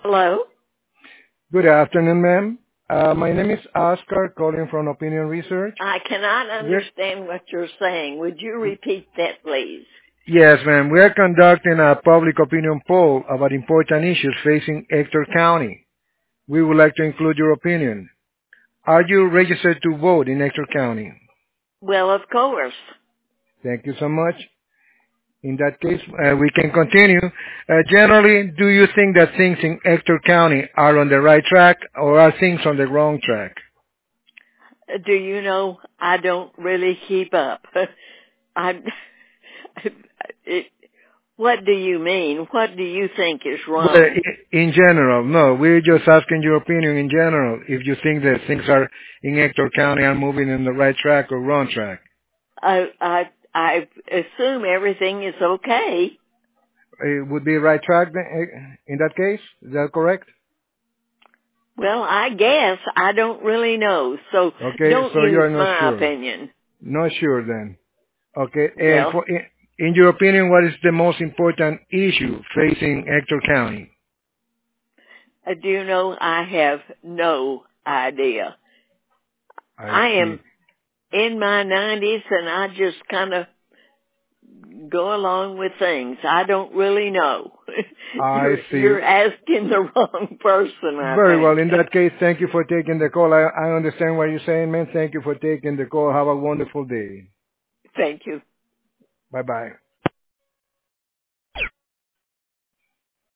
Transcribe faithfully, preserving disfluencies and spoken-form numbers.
Hello? Good afternoon, ma'am. Uh, my name is Oscar, calling from Opinion Research. I cannot We're, understand what you're saying. Would you repeat that, please? yes, ma'am. We are conducting a public opinion poll about important issues facing Ector County. We would like to include your opinion. Are you registered to vote in Ector County? Well, of course. Thank you so much. In that case, uh, we can continue. Uh, generally, do you think that things in Ector County are on the right track or are things on the wrong track? Do you know, I don't really keep up. I, it, what do you mean? What do you think is Well, wrong? i- in general, no. We're just asking your opinion in general. If you think that things are in Ector County are moving in the right track or wrong track. I, I, I assume everything is okay. It would be right track then, eh, in that case? Is that correct? Well, I guess I don't really know, so Okay, don't so you use are not my sure. opinion. Not sure then. Okay, and Well, for, in, in your opinion, what is the most important issue facing Ector County? uh, do you know, I have no idea. I I see. am in my nineties and I just kind of go along with things. I don't really know. I you're see. you're asking the wrong person, I Very well. think. In that case, thank you for taking the call. I, I understand what you're saying, man. Thank you for taking the call. Have a wonderful day. Thank you. Bye-bye.